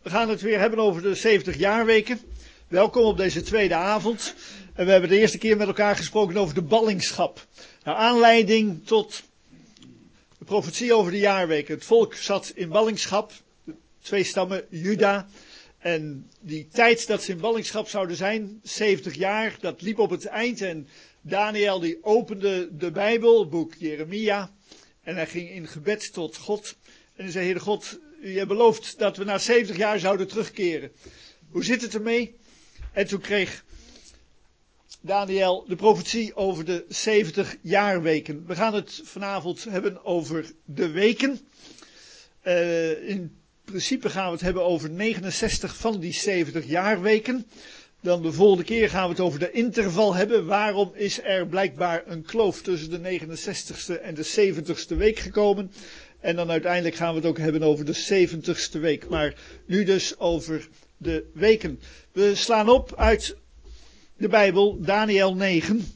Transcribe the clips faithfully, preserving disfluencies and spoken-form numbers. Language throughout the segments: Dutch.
We gaan het weer hebben over de zeventig jaarweken. Welkom op deze tweede avond. En we hebben de eerste keer met elkaar gesproken over de ballingschap. Nou, aanleiding tot de profetie over de jaarweken. Het volk zat in ballingschap. De twee stammen, Juda. En die tijd dat ze in ballingschap zouden zijn, zeventig jaar, dat liep op het eind. En Daniel die opende de Bijbel, het boek Jeremia. En hij ging in gebed tot God. En hij zei, Heere God, u hebt beloofd dat we na zeventig jaar zouden terugkeren. Hoe zit het ermee? En toen kreeg Daniel de profetie over de zeventig jaarweken. We gaan het vanavond hebben over de weken. Uh, in principe gaan we het hebben over negenenzestig van die zeventig jaarweken. Dan de volgende keer gaan we het over de interval hebben. Waarom is er blijkbaar een kloof tussen de negenenzestigste en de zeventigste week gekomen? En dan uiteindelijk gaan we het ook hebben over de zeventigste week. Maar nu dus over de weken. We slaan op uit de Bijbel, Daniel negen.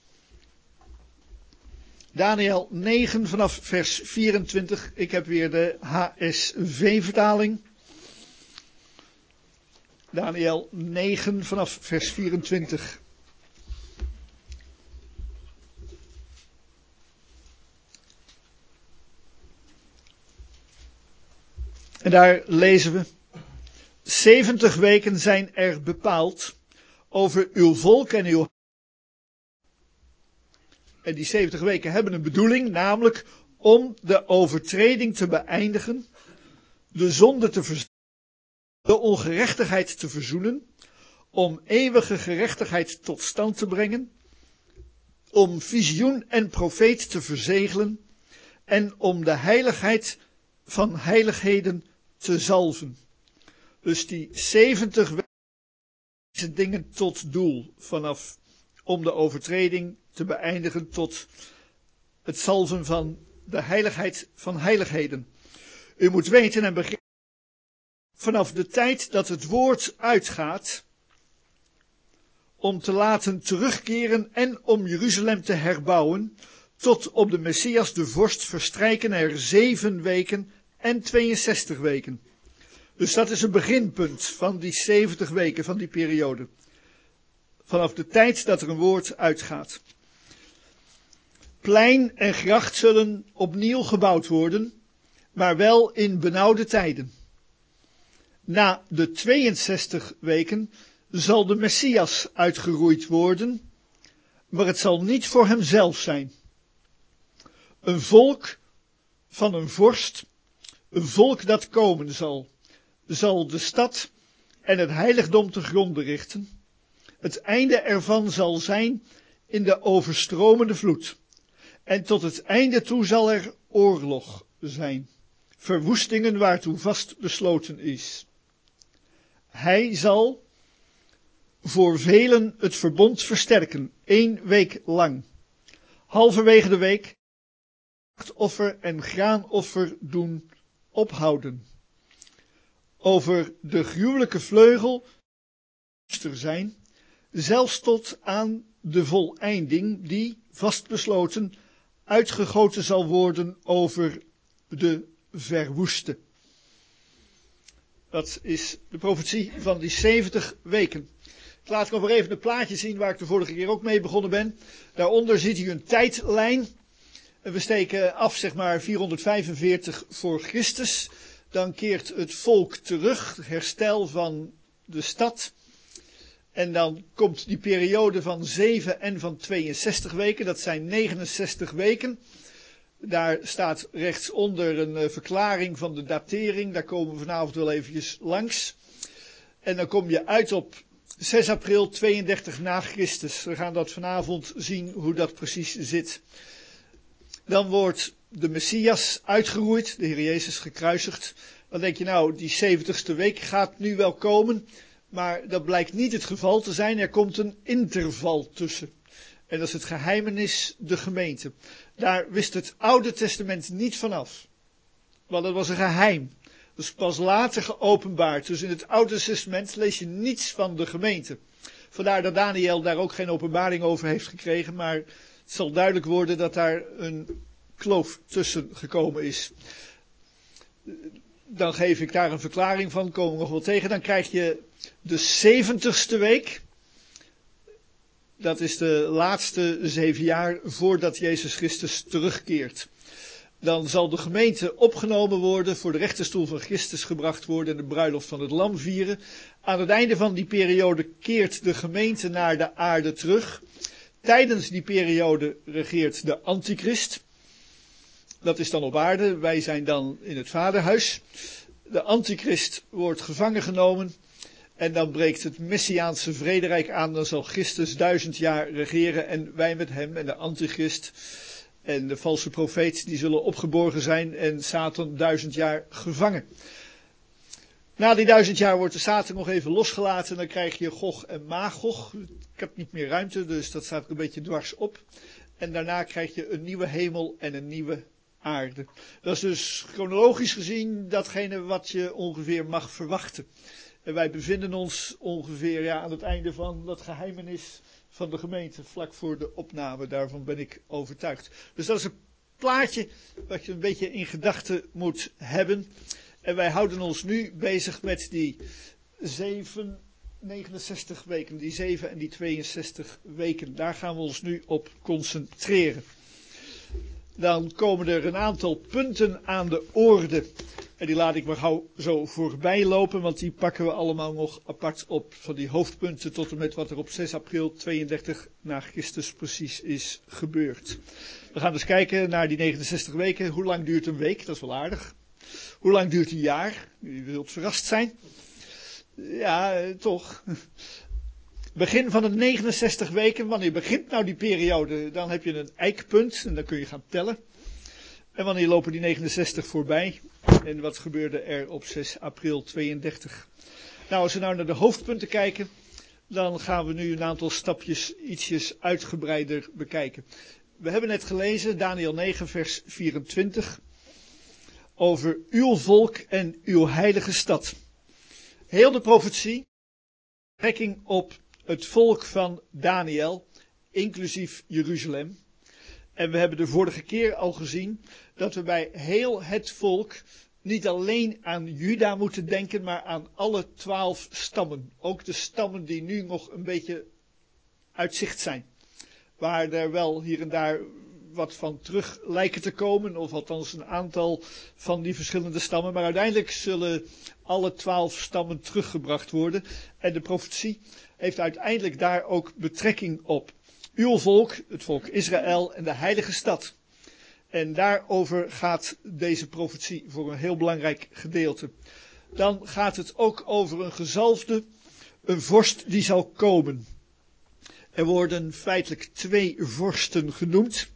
Daniel negen vanaf vers vierentwintig. Ik heb weer de H S V-vertaling. Daniel negen vanaf vers vierentwintig. En daar lezen we: zeventig weken zijn er bepaald over uw volk en uw. En die zeventig weken hebben een bedoeling, namelijk om de overtreding te beëindigen, de zonde te verzoenen, de ongerechtigheid te verzoenen, om eeuwige gerechtigheid tot stand te brengen, om visioen en profeet te verzegelen en om de heiligheid van heiligheden te zalven. Dus die zeventig weken dingen tot doel vanaf om de overtreding te beëindigen tot het zalven van de heiligheid van heiligheden. U moet weten en begrijpen, vanaf de tijd dat het woord uitgaat om te laten terugkeren en om Jeruzalem te herbouwen, tot op de Messias de vorst verstrijken er zeven weken en tweeënzestig weken. Dus dat is een beginpunt van die zeventig weken, van die periode. Vanaf de tijd dat er een woord uitgaat. Plein en gracht zullen opnieuw gebouwd worden, maar wel in benauwde tijden. Na de tweeënzestig weken zal de Messias uitgeroeid worden, maar het zal niet voor hemzelf zijn. Een volk van een vorst, een volk dat komen zal, zal de stad en het heiligdom te gronde richten. Het einde ervan zal zijn in de overstromende vloed. En tot het einde toe zal er oorlog zijn. Verwoestingen waartoe vast besloten is. Hij zal voor velen het verbond versterken, één week lang. Halverwege de week slachtoffer en graanoffer doen ophouden. Over de gruwelijke vleugel er zijn, zelfs tot aan de voleinding die, vastbesloten, uitgegoten zal worden over de verwoeste. Dat is de profetie van die zeventig weken. Ik laat nog maar even het plaatje zien waar ik de vorige keer ook mee begonnen ben. Daaronder ziet u een tijdlijn. We steken af, zeg maar, vierhonderdvijfenveertig voor Christus. Dan keert het volk terug, herstel van de stad. En dan komt die periode van zeven en van tweeënzestig weken. Dat zijn negenenzestig weken. Daar staat rechtsonder een uh, verklaring van de datering. Daar komen we vanavond wel eventjes langs. En dan kom je uit op zes april tweeëndertig na Christus. We gaan dat vanavond zien hoe dat precies zit. Dan wordt de Messias uitgeroeid, de Heer Jezus gekruisigd. Dan denk je nou, die zeventigste week gaat nu wel komen. Maar dat blijkt niet het geval te zijn. Er komt een interval tussen. En dat is het geheimenis de gemeente. Daar wist het Oude Testament niet vanaf. Want dat was een geheim. Dat is pas later geopenbaard. Dus in het Oude Testament lees je niets van de gemeente. Vandaar dat Daniel daar ook geen openbaring over heeft gekregen. Maar het zal duidelijk worden dat daar een kloof tussen gekomen is. dan geef ik daar een verklaring van, komen we nog wel tegen. Dan krijg je de zeventigste week. Dat is de laatste zeven jaar voordat Jezus Christus terugkeert. Dan zal de gemeente opgenomen worden, voor de rechterstoel van Christus gebracht worden en de bruiloft van het lam vieren. Aan het einde van die periode keert de gemeente naar de aarde terug. Tijdens die periode regeert de antichrist. Dat is dan op aarde, wij zijn dan in het vaderhuis. De antichrist wordt gevangen genomen en dan breekt het Messiaanse vrederijk aan. Dan zal Christus duizend jaar regeren en wij met hem en de antichrist en de valse profeet, die zullen opgeborgen zijn en Satan duizend jaar gevangen. Na die duizend jaar wordt de Satan nog even losgelaten. Dan krijg je Gog en Magog. Ik heb niet meer ruimte, dus dat staat er een beetje dwars op. En daarna krijg je een nieuwe hemel en een nieuwe aarde. Dat is dus chronologisch gezien datgene wat je ongeveer mag verwachten. En wij bevinden ons ongeveer ja, aan het einde van dat geheimenis van de gemeente, vlak voor de opname. Daarvan ben ik overtuigd. Dus dat is een plaatje wat je een beetje in gedachten moet hebben. En wij houden ons nu bezig met die zeven, negenenzestig weken, die zeven en die tweeënzestig weken. Daar gaan we ons nu op concentreren. Dan komen er een aantal punten aan de orde. En die laat ik maar gauw zo voorbij lopen, want die pakken we allemaal nog apart op. Van die hoofdpunten tot en met wat er op zes april tweeëndertig na Christus precies is gebeurd. We gaan dus kijken naar die negenenzestig weken. Hoe lang duurt een week? Dat is wel aardig. Hoe lang duurt een jaar? U wilt verrast zijn. Ja, toch. Begin van de negenenzestig weken. Wanneer begint nou die periode? Dan heb je een eikpunt en dan kun je gaan tellen. En wanneer lopen die negenenzestig voorbij? En wat gebeurde er op zes april tweeëndertig? Nou, als we nou naar de hoofdpunten kijken, dan gaan we nu een aantal stapjes ietsjes uitgebreider bekijken. We hebben net gelezen, Daniël negen vers vierentwintig, over uw volk en uw heilige stad. Heel de profetie, betrekking op het volk van Daniël, inclusief Jeruzalem. En we hebben de vorige keer al gezien dat we bij heel het volk niet alleen aan Juda moeten denken, maar aan alle twaalf stammen. Ook de stammen die nu nog een beetje uit zicht zijn. Waar er wel hier en daar wat van terug lijken te komen, of althans een aantal van die verschillende stammen. Maar uiteindelijk zullen alle twaalf stammen teruggebracht worden. En de profetie heeft uiteindelijk daar ook betrekking op. Uw volk, het volk Israël en de heilige stad. En daarover gaat deze profetie voor een heel belangrijk gedeelte. Dan gaat het ook over een gezalfde, een vorst die zal komen. Er worden feitelijk twee vorsten genoemd.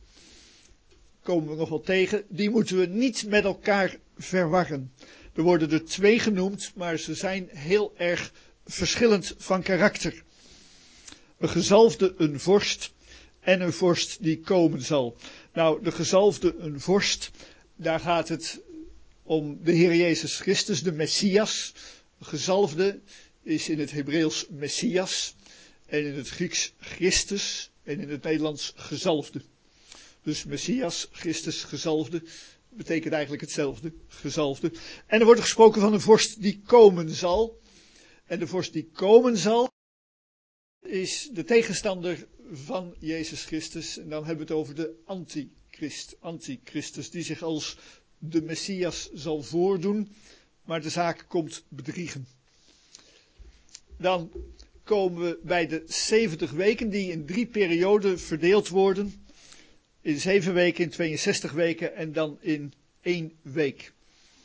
Komen we nog wel tegen. Die moeten we niet met elkaar verwarren. Er worden er twee genoemd, maar ze zijn heel erg verschillend van karakter. Een gezalfde, een vorst en een vorst die komen zal. Nou, de gezalfde, een vorst, daar gaat het om de Heer Jezus Christus, de Messias. De gezalfde is in het Hebreeuws Messias en in het Grieks Christus en in het Nederlands gezalfde. Dus Messias, Christus, gezalfde, betekent eigenlijk hetzelfde, gezalfde. En er wordt gesproken van een vorst die komen zal. En de vorst die komen zal is de tegenstander van Jezus Christus. En dan hebben we het over de antichrist, antichristus, die zich als de Messias zal voordoen, maar de zaak komt bedriegen. Dan komen we bij de zeventig weken die in drie perioden verdeeld worden. In zeven weken, in tweeënzestig weken en dan in één week.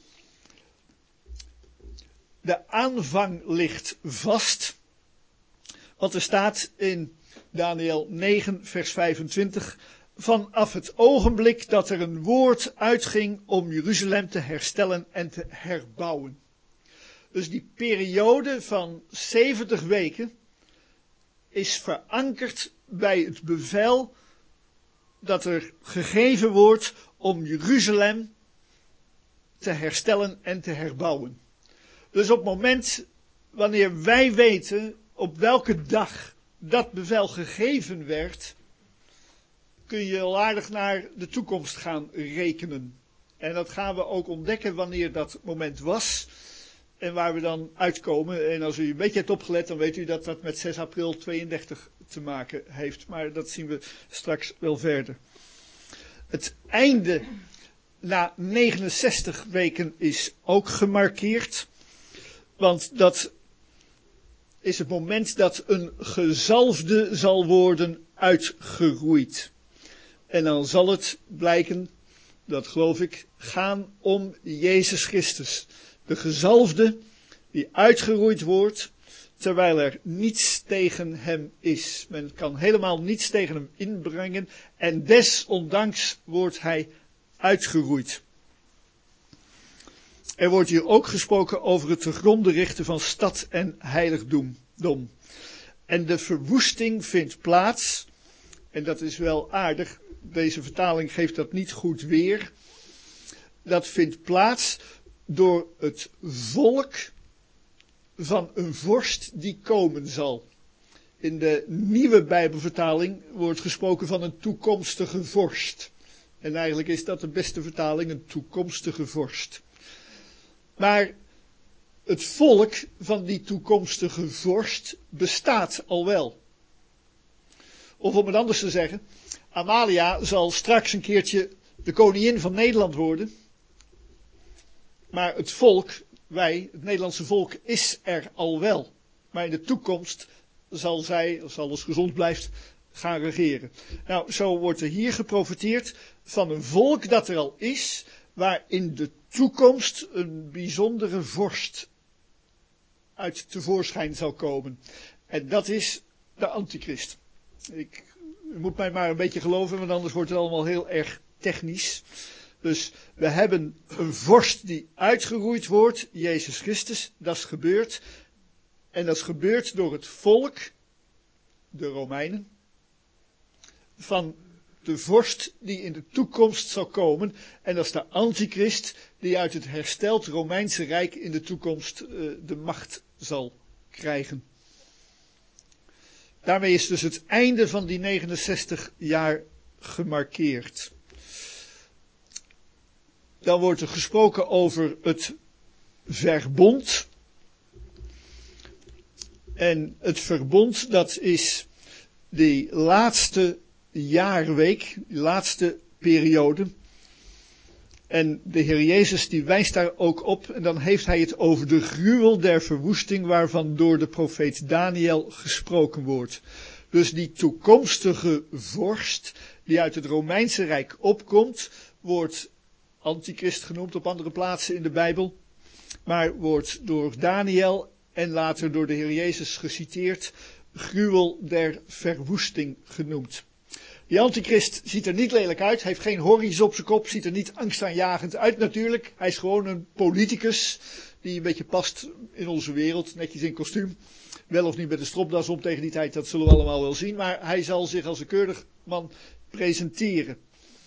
De aanvang ligt vast. Want er staat in Daniël negen vers vijfentwintig. Vanaf het ogenblik dat er een woord uitging om Jeruzalem te herstellen en te herbouwen. Dus die periode van zeventig weken is verankerd bij het bevel dat er gegeven wordt om Jeruzalem te herstellen en te herbouwen. Dus op het moment wanneer wij weten op welke dag dat bevel gegeven werd, kun je al aardig naar de toekomst gaan rekenen. En dat gaan we ook ontdekken wanneer dat moment was. En waar we dan uitkomen. En als u een beetje hebt opgelet, dan weet u dat dat met zes april tweeëndertig te maken heeft. Maar dat zien we straks wel verder. Het einde na negenenzestig weken is ook gemarkeerd. Want dat is het moment dat een gezalfde zal worden uitgeroeid. En dan zal het blijken, dat geloof ik, gaan om Jezus Christus. De gezalfde die uitgeroeid wordt, terwijl er niets tegen hem is. Men kan helemaal niets tegen hem inbrengen en desondanks wordt hij uitgeroeid. Er wordt hier ook gesproken over het te gronde richten van stad en heiligdom. En de verwoesting vindt plaats, en dat is wel aardig, deze vertaling geeft dat niet goed weer. Dat vindt plaats door het volk van een vorst die komen zal. In de nieuwe Bijbelvertaling wordt gesproken van een toekomstige vorst. En eigenlijk is dat de beste vertaling, een toekomstige vorst. Maar het volk van die toekomstige vorst bestaat al wel. Of om het anders te zeggen, Amalia zal straks een keertje de koningin van Nederland worden. Maar het volk, wij, het Nederlandse volk, is er al wel. Maar in de toekomst zal zij, als alles gezond blijft, gaan regeren. Nou, zo wordt er hier geprofeteerd van een volk dat er al is, waar in de toekomst een bijzondere vorst uit tevoorschijn zal komen. En dat is de antichrist. Ik, u moet mij maar een beetje geloven, want anders wordt het allemaal heel erg technisch. Dus we hebben een vorst die uitgeroeid wordt, Jezus Christus, dat is gebeurd. En dat is gebeurd door het volk, de Romeinen, van de vorst die in de toekomst zal komen. En dat is de antichrist die uit het hersteld Romeinse Rijk in de toekomst uh, de macht zal krijgen. Daarmee is dus het einde van die negenenzestig jaar gemarkeerd. Dan wordt er gesproken over het verbond. En het verbond, dat is die laatste jaarweek, die laatste periode. En de Heer Jezus die wijst daar ook op. En dan heeft hij het over de gruwel der verwoesting waarvan door de profeet Daniel gesproken wordt. Dus die toekomstige vorst die uit het Romeinse Rijk opkomt, wordt antichrist genoemd op andere plaatsen in de Bijbel. Maar wordt door Daniel en later door de Heer Jezus geciteerd, gruwel der verwoesting genoemd. Die antichrist ziet er niet lelijk uit, heeft geen horries op zijn kop, ziet er niet angstaanjagend uit natuurlijk. Hij is gewoon een politicus die een beetje past in onze wereld, netjes in kostuum. Wel of niet met een stropdas om tegen die tijd, dat zullen we allemaal wel zien. Maar hij zal zich als een keurig man presenteren.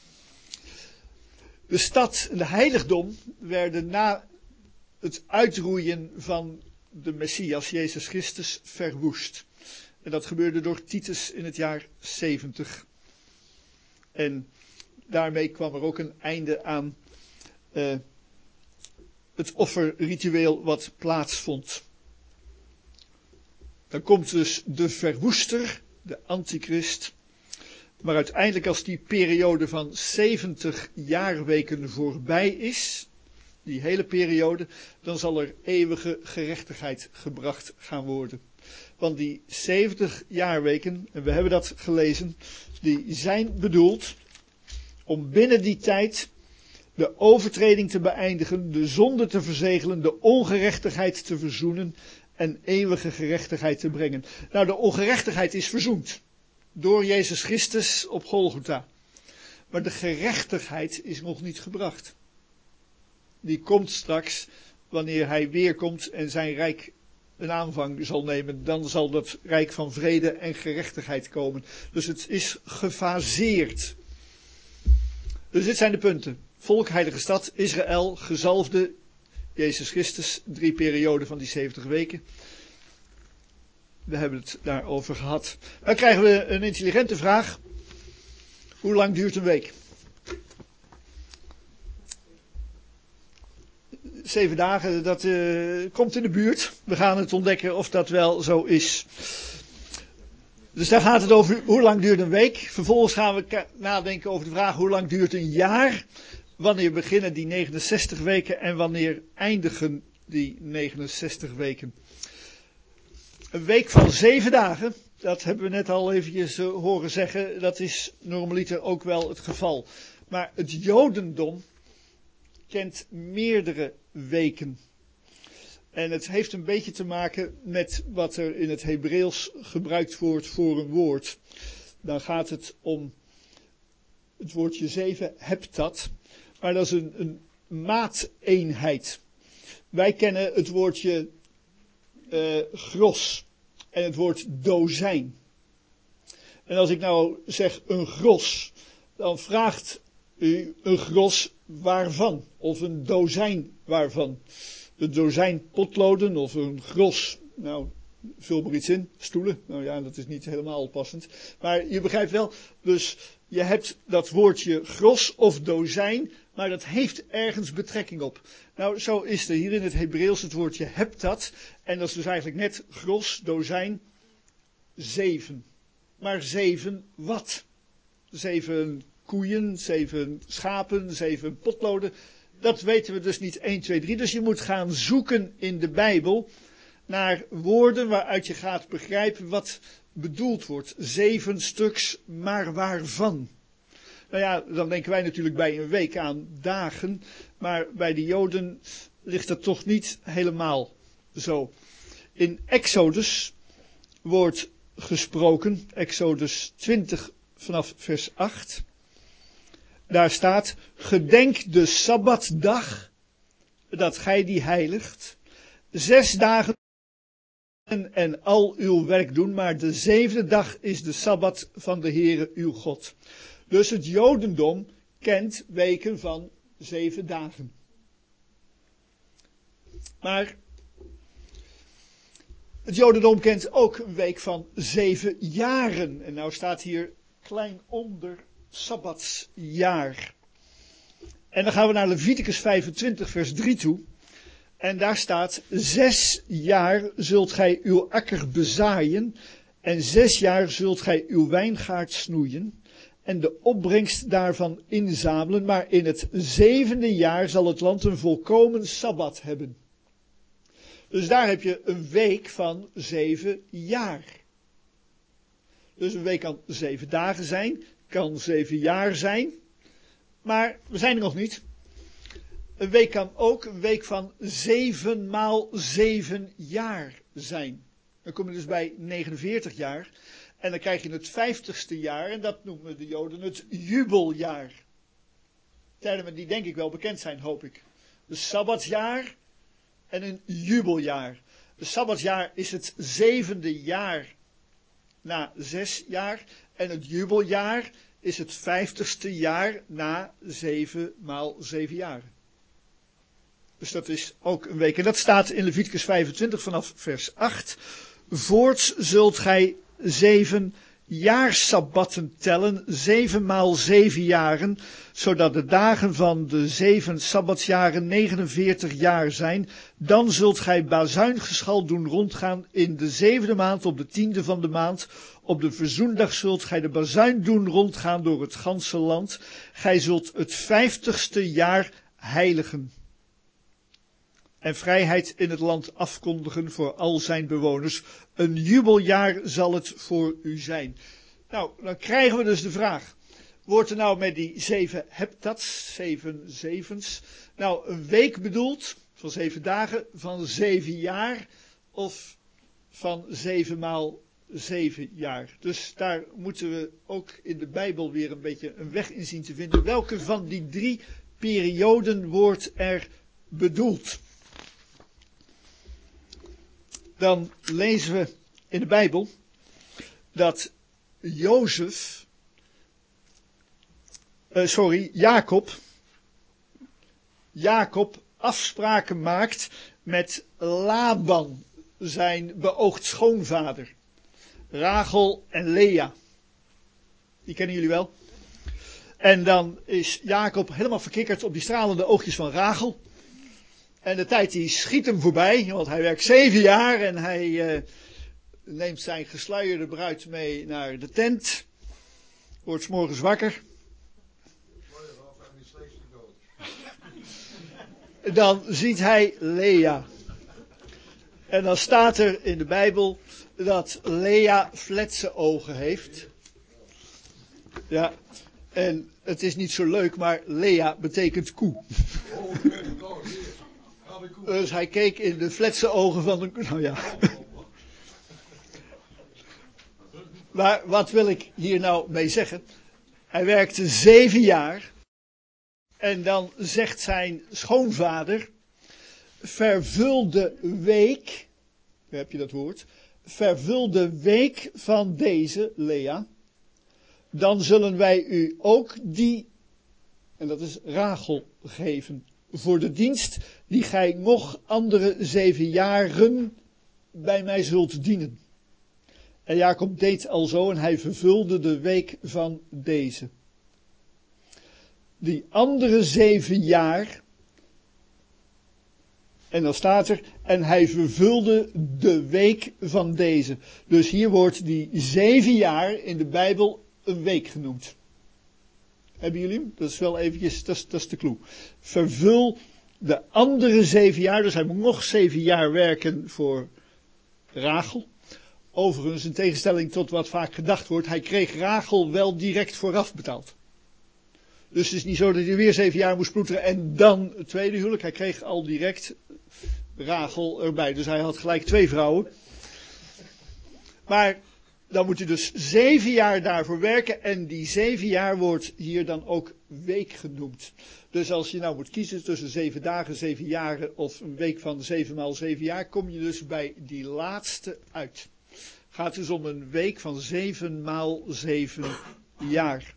De stad en de heiligdom werden na het uitroeien van de Messias, Jezus Christus, verwoest. En dat gebeurde door Titus in het jaar zeventig. En daarmee kwam er ook een einde aan uh, het offerritueel wat plaatsvond. Dan komt dus de verwoester, de antichrist. Maar uiteindelijk als die periode van zeventig jaarweken voorbij is, die hele periode, dan zal er eeuwige gerechtigheid gebracht gaan worden. Want die zeventig jaarweken, en we hebben dat gelezen, die zijn bedoeld om binnen die tijd de overtreding te beëindigen, de zonde te verzegelen, de ongerechtigheid te verzoenen en eeuwige gerechtigheid te brengen. Nou, de ongerechtigheid is verzoend door Jezus Christus op Golgotha. Maar de gerechtigheid is nog niet gebracht. Die komt straks wanneer hij weerkomt en zijn rijk een aanvang zal nemen. Dan zal dat rijk van vrede en gerechtigheid komen. Dus het is gefaseerd. Dus dit zijn de punten. Volk, heilige stad, Israël, gezalfde, Jezus Christus, drie perioden van die zeventig weken. We hebben het daarover gehad. Dan krijgen we een intelligente vraag. Hoe lang duurt een week? zeven dagen, dat uh, komt in de buurt. We gaan het ontdekken of dat wel zo is. Dus daar gaat het over hoe lang duurt een week. Vervolgens gaan we nadenken over de vraag hoe lang duurt een jaar. Wanneer beginnen die negenenzestig weken en wanneer eindigen die negenenzestig weken. Een week van zeven dagen, dat hebben we net al eventjes uh, horen zeggen, dat is normaliter ook wel het geval. Maar het Jodendom kent meerdere weken. En het heeft een beetje te maken met wat er in het Hebreeuws gebruikt wordt voor een woord. Dan gaat het om het woordje zeven, heptat. Maar dat is een, een maateenheid. Wij kennen het woordje uh, gros en het woord dozijn. En als ik nou zeg een gros, dan vraagt u een gros waarvan? Of een dozijn waarvan? Een dozijn potloden of een gros, nou, vul maar iets in, stoelen. Nou ja, dat is niet helemaal passend. Maar je begrijpt wel, dus je hebt dat woordje gros of dozijn, maar dat heeft ergens betrekking op. Nou, zo is er hier in het Hebreeuws het woordje heptat. En dat is dus eigenlijk net gros, dozijn, zeven. Maar zeven wat? Zeven koeien, zeven schapen, zeven potloden. Dat weten we dus niet één, twee, drie. Dus je moet gaan zoeken in de Bijbel naar woorden waaruit je gaat begrijpen wat bedoeld wordt. Zeven stuks, maar waarvan? Nou ja, dan denken wij natuurlijk bij een week aan dagen, maar bij de Joden ligt dat toch niet helemaal zo. In Exodus wordt gesproken, Exodus twintig vanaf vers acht. Daar staat, gedenk de Sabbatdag, dat gij die heiligt, zes dagen en al uw werk doen, maar de zevende dag is de Sabbat van de Heere uw God. Dus het Jodendom kent weken van zeven dagen. Maar het Jodendom kent ook een week van zeven jaren. En nou staat hier klein onder Sabbatsjaar. En dan gaan we naar Leviticus vijfentwintig vers drie toe. En daar staat, zes jaar zult gij uw akker bezaaien en zes jaar zult gij uw wijngaard snoeien en de opbrengst daarvan inzamelen, maar in het zevende jaar zal het land een volkomen Sabbat hebben. Dus daar heb je een week van zeven jaar. Dus een week kan zeven dagen zijn, kan zeven jaar zijn, maar we zijn er nog niet. Een week kan ook een week van zeven maal zeven jaar zijn. Dan kom je dus bij negenenveertig jaar. En dan krijg je het vijftigste jaar. En dat noemen de Joden het jubeljaar. Termen die denk ik wel bekend zijn, hoop ik. Een sabbatsjaar en een jubeljaar. Een sabbatsjaar is het zevende jaar na zes jaar. En het jubeljaar is het vijftigste jaar na zeven maal zeven jaren. Dus dat is ook een week. En dat staat in Leviticus vijfentwintig vanaf vers acht. Voorts zult gij zeven jaarsabbatten tellen, zeven maal zeven jaren, zodat de dagen van de zeven sabbatsjaren negenenveertig jaar zijn. Dan zult gij bazuingeschal doen rondgaan in de zevende maand, op de tiende van de maand. Op de verzoendag zult gij de bazuin doen rondgaan door het ganse land. Gij zult het vijftigste jaar heiligen. En vrijheid in het land afkondigen voor al zijn bewoners. Een jubeljaar zal het voor u zijn. Nou, dan krijgen we dus de vraag. Wordt er nou met die zeven heptats, zeven zevens, nou een week bedoeld, van zeven dagen, van zeven jaar, of van zeven maal zeven jaar? Dus daar moeten we ook in de Bijbel weer een beetje een weg in zien te vinden. Welke van die drie perioden wordt er bedoeld? Dan lezen we in de Bijbel dat Jozef, uh, sorry, Jacob, Jacob afspraken maakt met Laban, zijn beoogd schoonvader. Rachel en Lea. Die kennen jullie wel. En dan is Jacob helemaal verkikkerd op die stralende oogjes van Rachel. En de tijd die schiet hem voorbij, want hij werkt zeven jaar en hij uh, neemt zijn gesluierde bruid mee naar de tent. Wordt 's morgens wakker. Dan ziet hij Lea. En dan staat er in de Bijbel dat Lea fletse ogen heeft. Ja, en het is niet zo leuk, maar Lea betekent koe. Dus hij keek in de fletse ogen van de koe. Nou ja. Maar wat wil ik hier nou mee zeggen? Hij werkte zeven jaar. En dan zegt zijn schoonvader, vervul de week, heb je dat woord, vervul de week van deze, Lea, dan zullen wij u ook die, en dat is Rachel, geven, voor de dienst die gij nog andere zeven jaren bij mij zult dienen. En Jacob deed alzo en hij vervulde de week van deze. Die andere zeven jaar, en dan staat er, en hij vervulde de week van deze. Dus hier wordt die zeven jaar in de Bijbel een week genoemd. Hebben jullie hem? Dat is wel eventjes, dat is, dat is de clue. Vervul de andere zeven jaar, dus hij moet nog zeven jaar werken voor Rachel. Overigens, in tegenstelling tot wat vaak gedacht wordt, hij kreeg Rachel wel direct vooraf betaald. Dus het is niet zo dat hij weer zeven jaar moest ploeteren en dan het tweede huwelijk. Hij kreeg al direct Rachel erbij. Dus hij had gelijk twee vrouwen. Maar dan moet hij dus zeven jaar daarvoor werken. En die zeven jaar wordt hier dan ook week genoemd. Dus als je nou moet kiezen tussen zeven dagen, zeven jaren of een week van zeven maal zeven jaar, kom je dus bij die laatste uit. Gaat dus om een week van zeven maal zeven jaar.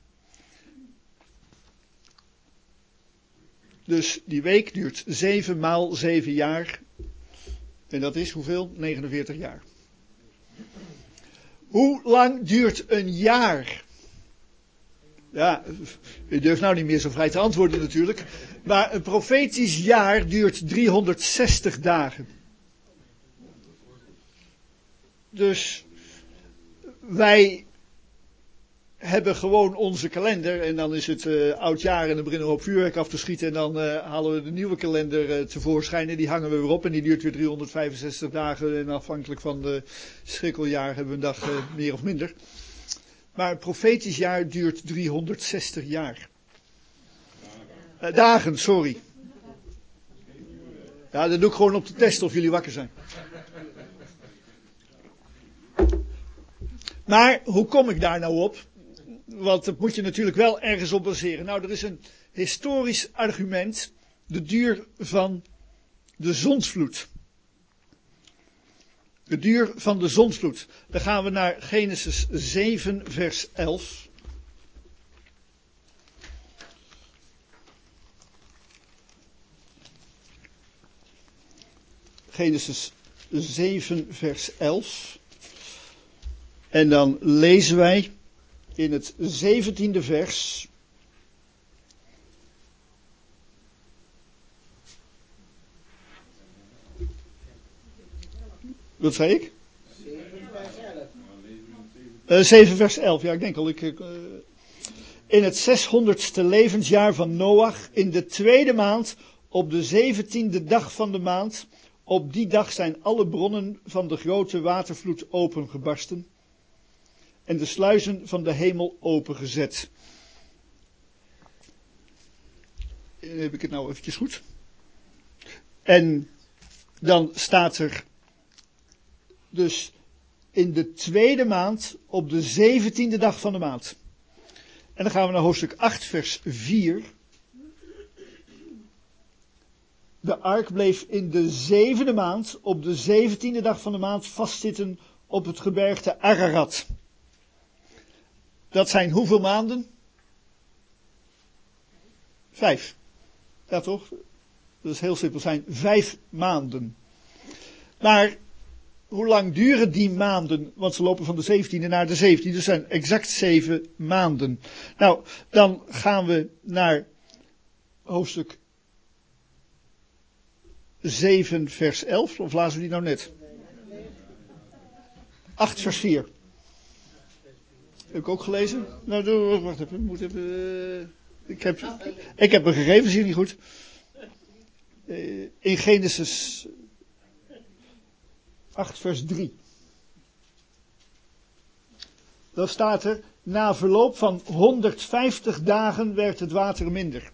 Dus die week duurt zeven maal zeven jaar. En dat is hoeveel? negenenveertig jaar. Hoe lang duurt een jaar? Ja, u durft nou niet meer zo vrij te antwoorden natuurlijk. Maar een profetisch jaar duurt driehonderdzestig dagen. Dus wij hebben gewoon onze kalender en dan is het uh, oud jaar en dan beginnen we op vuurwerk af te schieten en dan uh, halen we de nieuwe kalender uh, tevoorschijn en die hangen we weer op en die duurt weer driehonderdvijfenzestig dagen en afhankelijk van de schrikkeljaar hebben we een dag uh, meer of minder. Maar een profetisch jaar duurt driehonderdzestig jaar. Uh, dagen, sorry. Ja, dat doe ik gewoon op de test of jullie wakker zijn. Maar hoe kom ik daar nou op? Want dat moet je natuurlijk wel ergens op baseren. Nou, er is een historisch argument. De duur van de zondvloed. De duur van de zondvloed. Dan gaan we naar Genesis zeven vers elf. Genesis zeven vers elf. En dan lezen wij in het zeventiende vers. Wat zei ik? Uh, zeven vers elf, ja ik denk al. Ik, uh, in het zeshonderdste levensjaar van Noach, in de tweede maand, op de zeventiende dag van de maand, op die dag zijn alle bronnen van de grote watervloed opengebarsten. En de sluizen van de hemel opengezet. Heb ik het nou eventjes goed? En dan staat er dus in de tweede maand op de zeventiende dag van de maand. En dan gaan we naar hoofdstuk acht vers vier. De ark bleef in de zevende maand op de zeventiende dag van de maand vastzitten op het gebergte Ararat. Dat zijn hoeveel maanden? Vijf. Ja toch? Dat is heel simpel, zijn vijf maanden. Maar hoe lang duren die maanden? Want ze lopen van de zeventiende naar de zeventiende, dus zijn exact zeven maanden. Nou, dan gaan we naar hoofdstuk zeven vers elf, of lazen we die nou net? acht vers vier. Heb ik ook gelezen? Nou, doe, wacht even, ik moet even... Uh, ik, heb, ik heb mijn gegevens hier niet goed. Uh, in Genesis acht vers drie. Dan staat er, na verloop van honderdvijftig dagen werd het water minder.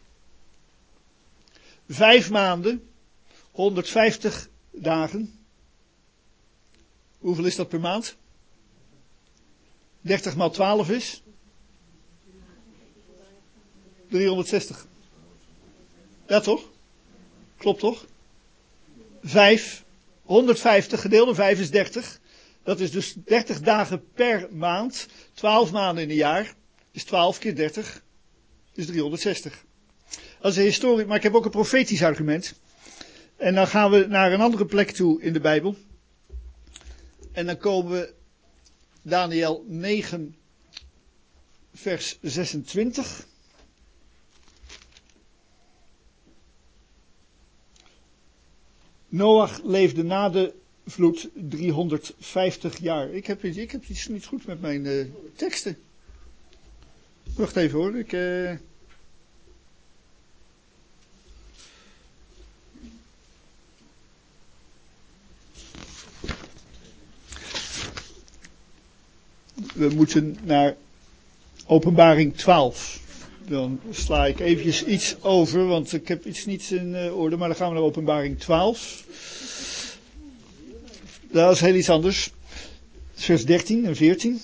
Vijf maanden, honderdvijftig dagen. Hoeveel is dat per maand? dertig maal twaalf is? driehonderdzestig. Ja toch? Klopt toch? vijf, honderdvijftig gedeeld door vijf is dertig. Dat is dus dertig dagen per maand. twaalf maanden in een jaar. Is twaalf keer dertig. Is driehonderdzestig. Dat is een historie, maar ik heb ook een profetisch argument. En dan gaan we naar een andere plek toe in de Bijbel. En dan komen we Daniël negen vers zesentwintig. Noach leefde na de vloed driehonderdvijftig jaar. Ik heb, ik heb iets niet goed met mijn uh, teksten. Wacht even hoor. Ik, uh... We moeten naar Openbaring twaalf. Dan sla ik eventjes iets over, want ik heb iets niet in uh, orde. Maar dan gaan we naar Openbaring twaalf. Dat is heel iets anders. Vers dertien en veertien.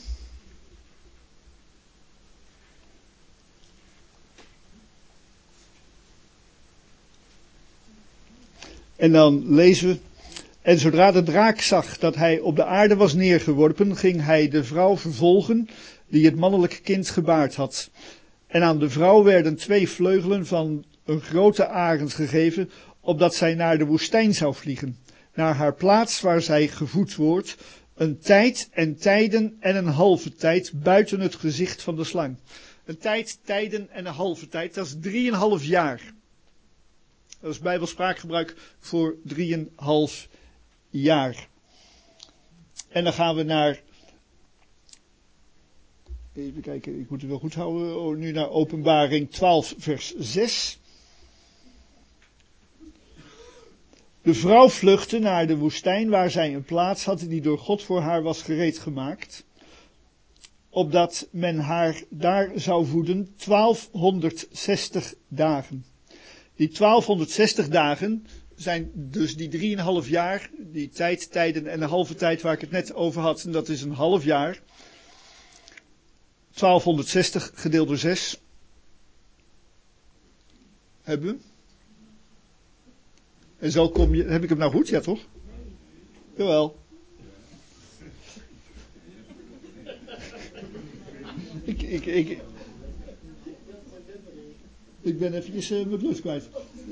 En dan lezen we. En zodra de draak zag dat hij op de aarde was neergeworpen, ging hij de vrouw vervolgen die het mannelijke kind gebaard had. En aan de vrouw werden twee vleugelen van een grote arend gegeven, opdat zij naar de woestijn zou vliegen, naar haar plaats waar zij gevoed wordt, een tijd en tijden en een halve tijd buiten het gezicht van de slang. Een tijd, tijden en een halve tijd, dat is drieënhalf jaar. Dat is Bijbels spraakgebruik voor drieënhalf jaar. En dan gaan we naar, even kijken, ik moet het wel goed houden, oh, nu naar Openbaring twaalf vers zes. De vrouw vluchtte naar de woestijn waar zij een plaats had die door God voor haar was gereed gemaakt, opdat men haar daar zou voeden twaalfhonderdzestig dagen. Die twaalfhonderdzestig dagen zijn dus die drieënhalf jaar, die tijd, tijden en een halve tijd waar ik het net over had, en dat is een half jaar. twaalfhonderdzestig gedeeld door zes. Hebben we? En zo kom je, heb ik hem nou goed? Ja toch? Jawel. ik, ik, ik, ik ben eventjes uh, mijn blus kwijt.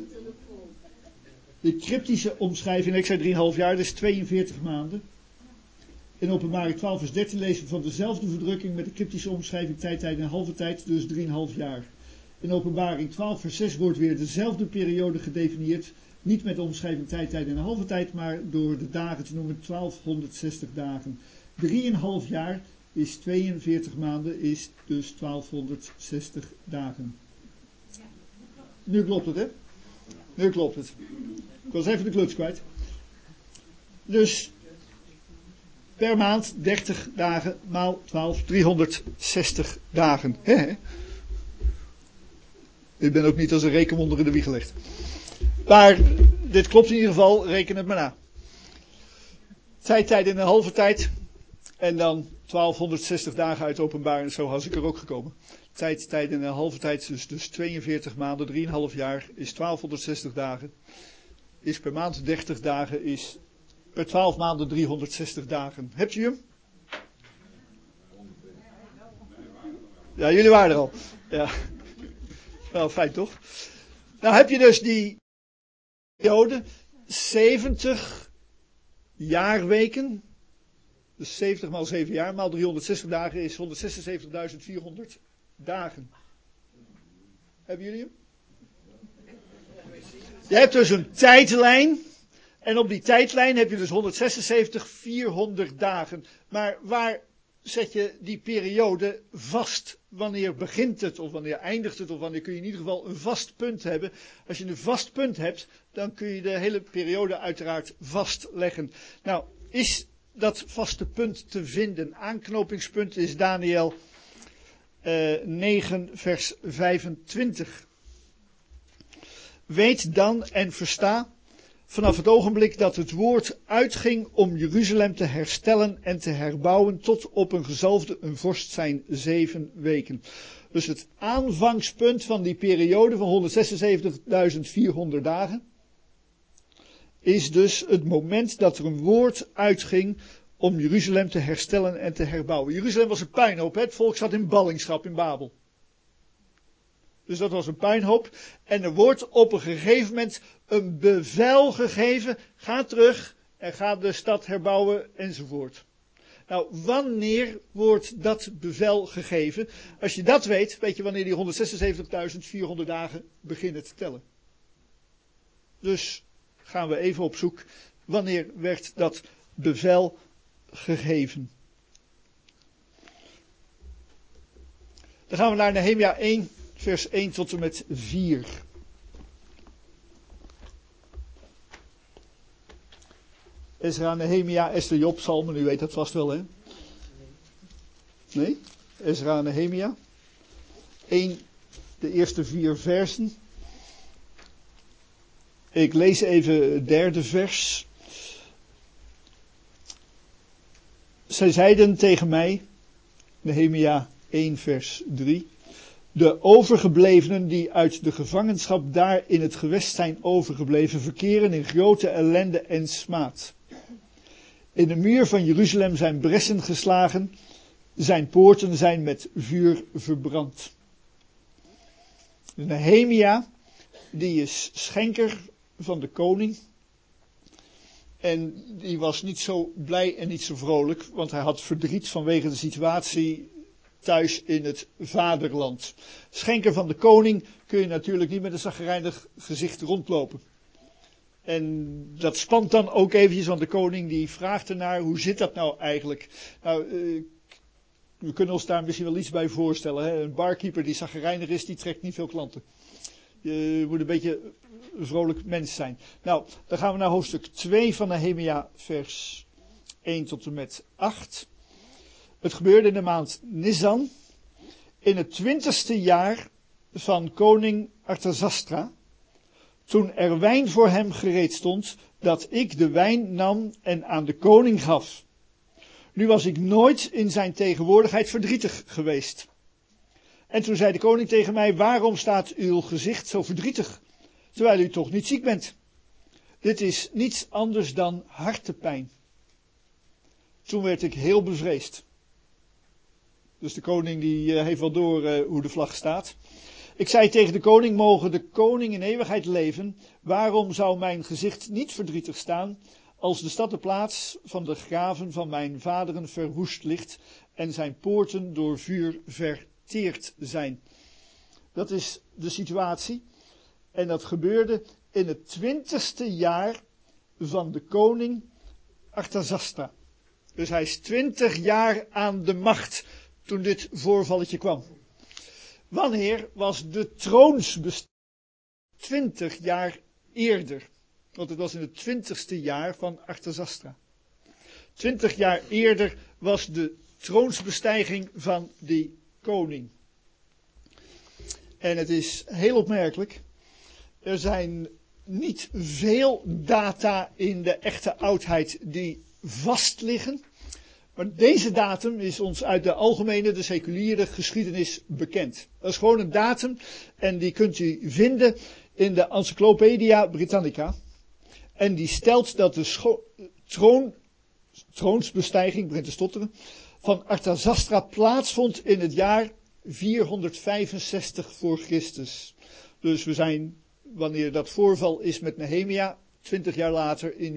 De cryptische omschrijving, ik zei drieënhalf jaar, dat is tweeënveertig maanden. In Openbaring twaalf vers dertien lezen we van dezelfde verdrukking met de cryptische omschrijving tijd, tijd en een halve tijd, dus drieënhalf jaar. In Openbaring twaalf vers zes wordt weer dezelfde periode gedefinieerd, niet met de omschrijving tijd, tijd en een halve tijd, maar door de dagen te noemen twaalfhonderdzestig dagen. drieënhalf jaar is tweeënveertig maanden, is dus twaalfhonderdzestig dagen. Nu klopt het, hè? Nu klopt het. Ik was even de kluts kwijt. Dus per maand dertig dagen maal twaalf, driehonderdzestig dagen. He, he. Ik ben ook niet als een rekenwonder in de wieg gelegd. Maar dit klopt in ieder geval, reken het maar na. Tijd, tijd en een halve tijd. En dan twaalfhonderdzestig dagen uit openbaring, zo was ik er ook gekomen. Tijd, tijd en een halve tijd, dus, dus tweeënveertig maanden, drieënhalf jaar is twaalfhonderdzestig dagen. Is per maand dertig dagen, is per twaalf maanden driehonderdzestig dagen. Hebt u hem? Ja, jullie waren er al. Ja. Nou, fijn toch? Nou heb je dus die periode, zeventig jaarweken. Dus zeventig maal zeven jaar, maal driehonderdzestig dagen is honderdzesenzeventigduizend vierhonderd dagen. Hebben jullie hem? Je hebt dus een tijdlijn En op die tijdlijn heb je dus honderdzesenzeventig, vierhonderd dagen. Maar waar zet je die periode vast? Wanneer begint het of wanneer eindigt het of wanneer kun je in ieder geval een vast punt hebben? Als je een vast punt hebt, dan kun je de hele periode uiteraard vastleggen. Nou, is dat vaste punt te vinden? Aanknopingspunt is Daniël uh, negen vers vijfentwintig. Weet dan en versta, vanaf het ogenblik dat het woord uitging om Jeruzalem te herstellen en te herbouwen, tot op een gezalfde een vorst zijn zeven weken. Dus het aanvangspunt van die periode van honderdzesenzeventigduizend vierhonderd dagen is dus het moment dat er een woord uitging om Jeruzalem te herstellen en te herbouwen. Jeruzalem was een puinhoop, hè? Het volk zat in ballingschap in Babel. Dus dat was een puinhoop. En er wordt op een gegeven moment een bevel gegeven. Ga terug en ga de stad herbouwen enzovoort. Nou, wanneer wordt dat bevel gegeven? Als je dat weet, weet je wanneer die honderdzesenzeventigduizend vierhonderd dagen beginnen te tellen. Dus gaan we even op zoek. Wanneer werd dat bevel gegeven? Dan gaan we naar Nehemia één. Vers één tot en met vier. Ezra, Nehemia, Esther, Job, Psalmen, u weet dat vast wel, hè? Nee? Ezra, Nehemia. één, de eerste vier versen. Ik lees even het derde vers. Zij zeiden tegen mij, Nehemia één vers drie... De overgeblevenen die uit de gevangenschap daar in het gewest zijn overgebleven, verkeren in grote ellende en smaad. In de muur van Jeruzalem zijn bressen geslagen, zijn poorten zijn met vuur verbrand. Nehemia, die is schenker van de koning. En die was niet zo blij en niet zo vrolijk, want hij had verdriet vanwege de situatie thuis in het vaderland. Schenker van de koning kun je natuurlijk niet met een chagrijnig gezicht rondlopen. En dat spant dan ook eventjes, want de koning die vraagt ernaar, hoe zit dat nou eigenlijk? Nou, uh, we kunnen ons daar misschien wel iets bij voorstellen. Hè? Een barkeeper die chagrijnig is, die trekt niet veel klanten. Je moet een beetje een vrolijk mens zijn. Nou, dan gaan we naar hoofdstuk twee van Nehemia, vers één tot en met acht. Het gebeurde in de maand Nisan, in het twintigste jaar van koning Artazastra, toen er wijn voor hem gereed stond, dat ik de wijn nam en aan de koning gaf. Nu was ik nooit in zijn tegenwoordigheid verdrietig geweest. En toen zei de koning tegen mij, waarom staat uw gezicht zo verdrietig, terwijl u toch niet ziek bent? Dit is niets anders dan hartepijn. Toen werd ik heel bevreesd. Dus de koning die uh, heeft wel door uh, hoe de vlag staat. Ik zei tegen de koning, mogen de koning in eeuwigheid leven. Waarom zou mijn gezicht niet verdrietig staan, als de stad de plaats van de graven van mijn vaderen verwoest ligt en zijn poorten door vuur verteerd zijn? Dat is de situatie. En dat gebeurde in het twintigste jaar van de koning Artazastra. Dus hij is twintig jaar aan de macht toen dit voorvalletje kwam. Wanneer was de troonsbestijging? Twintig jaar eerder. Want het was in het twintigste jaar van Artazastra. Twintig jaar eerder was de troonsbestijging van die koning. En het is heel opmerkelijk. Er zijn niet veel data in de echte oudheid die vastliggen. Maar deze datum is ons uit de algemene, de seculiere geschiedenis bekend. Dat is gewoon een datum en die kunt u vinden in de Encyclopedia Britannica. En die stelt dat de scho- troon, troonsbestijging, begint te stotteren, van Artazastra plaatsvond in het jaar vierhonderdvijfenzestig voor Christus. Dus we zijn, wanneer dat voorval is met Nehemia, twintig jaar later in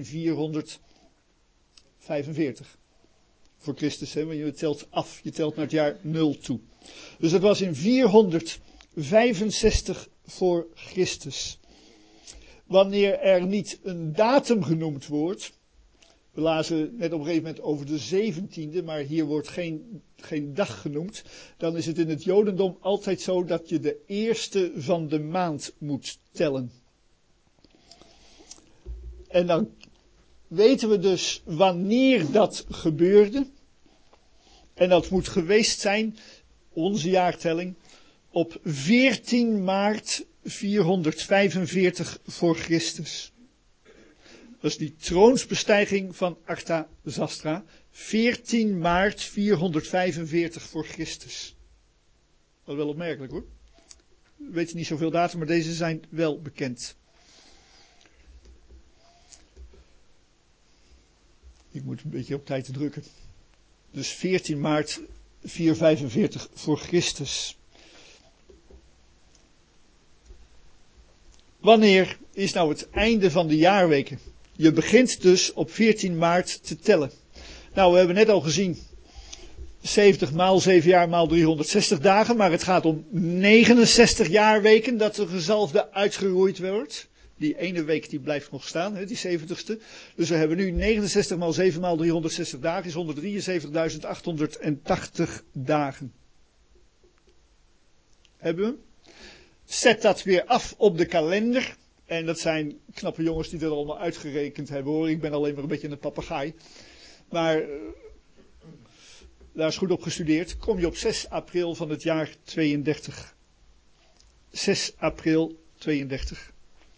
vierhonderdvijfenveertig. Voor Christus, hè, want je telt af, je telt naar het jaar nul toe. Dus dat was in vierhonderdvijfenzestig voor Christus. wanneer er niet een datum genoemd wordt. We lazen net op een gegeven moment over de zeventiende, maar hier wordt geen, geen dag genoemd. Dan is het in het Jodendom altijd zo dat je de eerste van de maand moet tellen. En dan weten we dus wanneer dat gebeurde. En dat moet geweest zijn, onze jaartelling, op veertien maart vierhonderdvijfenveertig voor Christus. Dat is die troonsbestijging van Arthasastra, veertien maart vierhonderdvijfenveertig voor Christus. Dat is wel opmerkelijk hoor. We weten niet zoveel data, maar deze zijn wel bekend. Ik moet een beetje op tijd te drukken. Dus veertien maart vierhonderdvijfenveertig voor Christus. Wanneer is nou het einde van de jaarweken? Je begint dus op veertien maart te tellen. Nou, we hebben net al gezien, zeventig maal zeven jaar maal driehonderdzestig dagen, maar het gaat om negenenzestig jaarweken dat de gezalfde uitgeroeid wordt. Die ene week die blijft nog staan, hè, die zeventigste. Dus we hebben nu negenenzestig maal zeven maal driehonderdzestig dagen, is honderddrieënzeventigduizend achthonderdtachtig dagen. Hebben we? Zet dat weer af op de kalender. En dat zijn knappe jongens die dat allemaal uitgerekend hebben hoor. Ik ben alleen maar een beetje een papegaai. Maar uh, daar is goed op gestudeerd. Kom je op zes april van het jaar tweeëndertig. zes april tweeëndertig.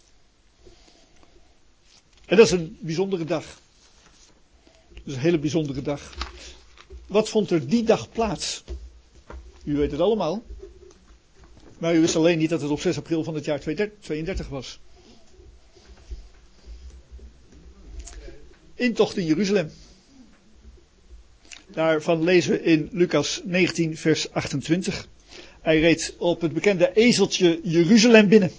En dat is een bijzondere dag. Dat is een hele bijzondere dag. Wat vond er die dag plaats? U weet het allemaal. Maar u wist alleen niet dat het op zes april van het jaar tweeëndertig was. Intocht in Jeruzalem. Daarvan lezen we in Lucas negentien vers achtentwintig. Hij reed op het bekende ezeltje Jeruzalem binnen.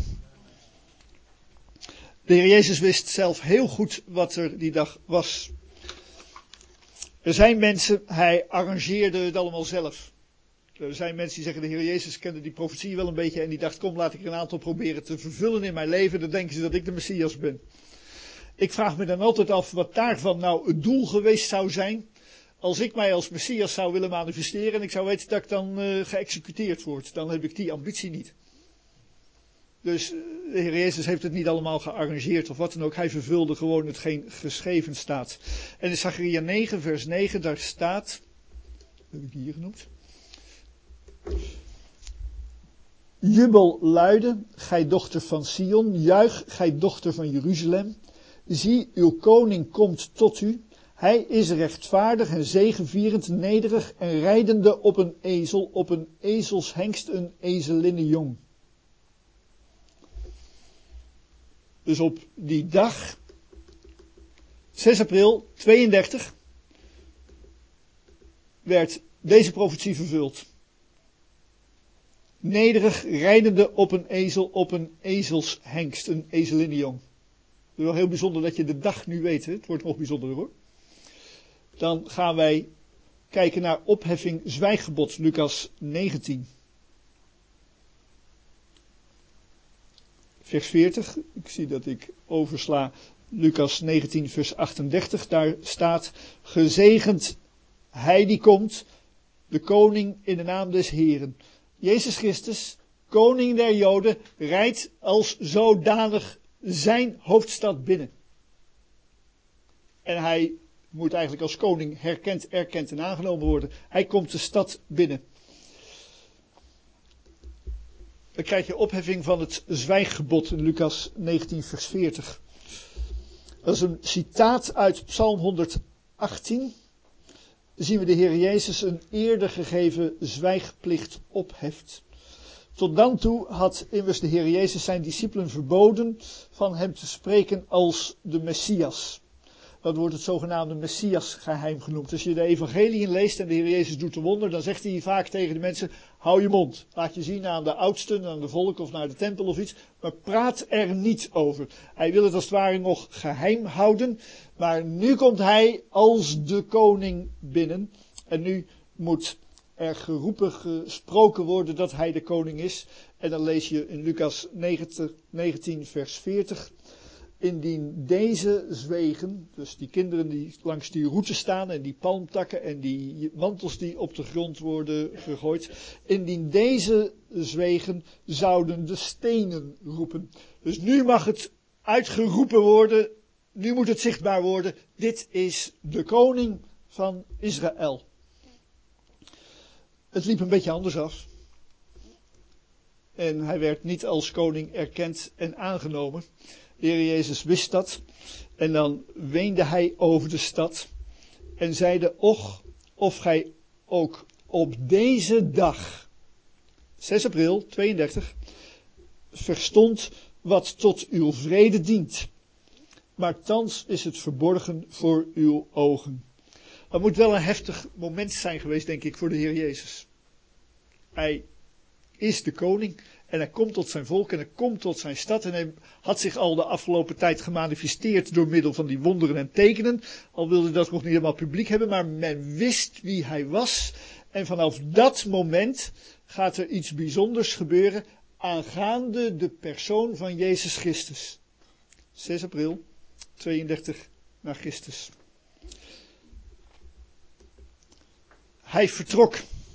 De Heer Jezus wist zelf heel goed wat er die dag was. Er zijn mensen, hij arrangeerde het allemaal zelf. Er zijn mensen die zeggen, de Heer Jezus kende die profetie wel een beetje en die dacht, kom laat ik er een aantal proberen te vervullen in mijn leven. Dan denken ze dat ik de Messias ben. Ik vraag me dan altijd af wat daarvan nou het doel geweest zou zijn. Als ik mij als Messias zou willen manifesteren en ik zou weten dat ik dan uh, geëxecuteerd word. Dan heb ik die ambitie niet. Dus de Heer Jezus heeft het niet allemaal gearrangeerd of wat dan ook. Hij vervulde gewoon hetgeen geschreven staat. En in Zacharia negen vers negen daar staat, heb ik hier genoemd. Jubel luide, gij dochter van Sion, juich, gij dochter van Jeruzalem. Zie, uw koning komt tot u. Hij is rechtvaardig en zegevierend, nederig en rijdende op een ezel, op een ezelshengst, een ezelinnenjong. Dus op die dag, zes april tweeëndertig, werd deze profetie vervuld. Nederig, rijdende op een ezel, op een ezelshengst, een ezelinnenjong. Het is wel heel bijzonder dat je de dag nu weet, hè? Het wordt nog bijzonderer hoor. Dan gaan wij kijken naar opheffing zwijggebod, Lucas negentien. Vers veertig, ik zie dat ik oversla Lucas negentien vers achtendertig, daar staat, gezegend hij die komt, de koning in de naam des Heren. Jezus Christus, koning der Joden, rijdt als zodanig zijn hoofdstad binnen. En hij moet eigenlijk als koning herkend, erkend en aangenomen worden. Hij komt de stad binnen. Dan krijg je opheffing van het zwijggebod in Lucas negentien vers veertig. Dat is een citaat uit Psalm honderdachttien. Zien we de Heer Jezus een eerder gegeven zwijgplicht opheft. Tot dan toe had immers de Heer Jezus zijn discipelen verboden van hem te spreken als de Messias. Dat wordt het zogenaamde Messiasgeheim genoemd. Als je de evangeliën leest en de Heer Jezus doet de wonder, dan zegt hij vaak tegen de mensen, hou je mond. Laat je zien aan de oudsten, aan de volk of naar de tempel of iets, maar praat er niet over. Hij wil het als het ware nog geheim houden, maar nu komt hij als de koning binnen. En nu moet er geroepen, gesproken worden dat hij de koning is. En dan lees je in Lucas negentien vers veertig. indien deze zwegen, dus die kinderen die langs die route staan en die palmtakken en die mantels die op de grond worden gegooid, indien deze zwegen, zouden de stenen roepen. Dus nu mag het uitgeroepen worden, nu moet het zichtbaar worden, dit is de koning van Israël. Het liep een beetje anders af. En hij werd niet als koning erkend en aangenomen. De Heer Jezus wist dat. En dan weende hij over de stad. En zeide, och, of gij ook op deze dag, zes april tweeëndertig, verstond wat tot uw vrede dient. Maar thans is het verborgen voor uw ogen. Dat moet wel een heftig moment zijn geweest, denk ik, voor de Heer Jezus. Hij is de koning. En hij komt tot zijn volk en hij komt tot zijn stad. En hij had zich al de afgelopen tijd gemanifesteerd door middel van die wonderen en tekenen. Al wilde hij dat nog niet helemaal publiek hebben, maar men wist wie hij was. En vanaf dat moment gaat er iets bijzonders gebeuren aangaande de persoon van Jezus Christus. zes april tweeëndertig na Christus. Hij vertrok.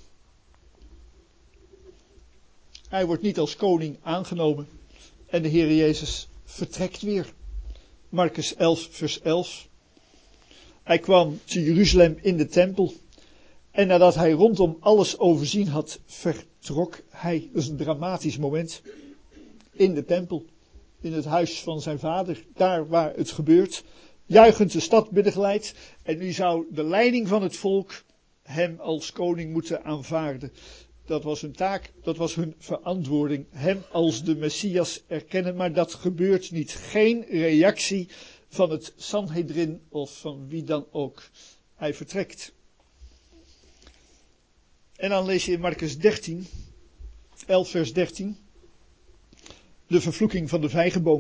Hij wordt niet als koning aangenomen. En de Heer Jezus vertrekt weer. Marcus elf vers elf. Hij kwam te Jeruzalem in de tempel. En nadat hij rondom alles overzien had, vertrok hij. Dat is een dramatisch moment. In de tempel. In het huis van zijn vader. Daar waar het gebeurt. Juichend de stad binnengeleid. En nu zou de leiding van het volk hem als koning moeten aanvaarden. Dat was hun taak, dat was hun verantwoording. Hem als de Messias erkennen, maar dat gebeurt niet. Geen reactie van het Sanhedrin of van wie dan ook. Hij vertrekt. En dan lees je in Marcus dertien, elf vers dertien. De vervloeking van de vijgenboom.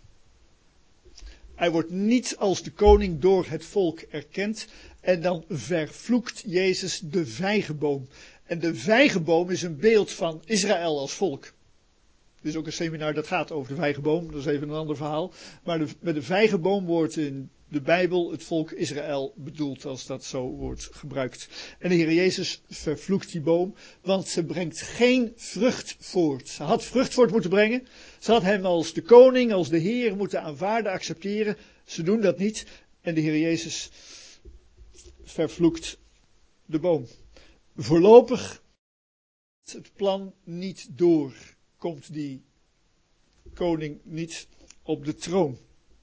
Hij wordt niet als de koning door het volk erkend. En dan vervloekt Jezus de vijgenboom. En de vijgenboom is een beeld van Israël als volk. Er is ook een seminar dat gaat over de vijgenboom. Dat is even een ander verhaal. Maar de, met de vijgenboom wordt in de Bijbel het volk Israël bedoeld. Als dat zo wordt gebruikt. En de Heer Jezus vervloekt die boom. Want ze brengt geen vrucht voort. Ze had vrucht voort moeten brengen. Ze had hem als de koning, als de Heer moeten aanvaarden, accepteren. Ze doen dat niet. En de Heer Jezus vervloekt de boom. Voorlopig het plan niet door. Komt die koning niet op de troon.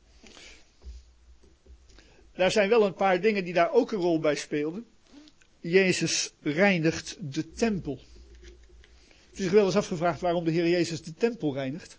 Daar zijn wel een paar dingen die daar ook een rol bij speelden. Jezus reinigt de tempel. Het is zich wel eens afgevraagd waarom de Heer Jezus de tempel reinigt.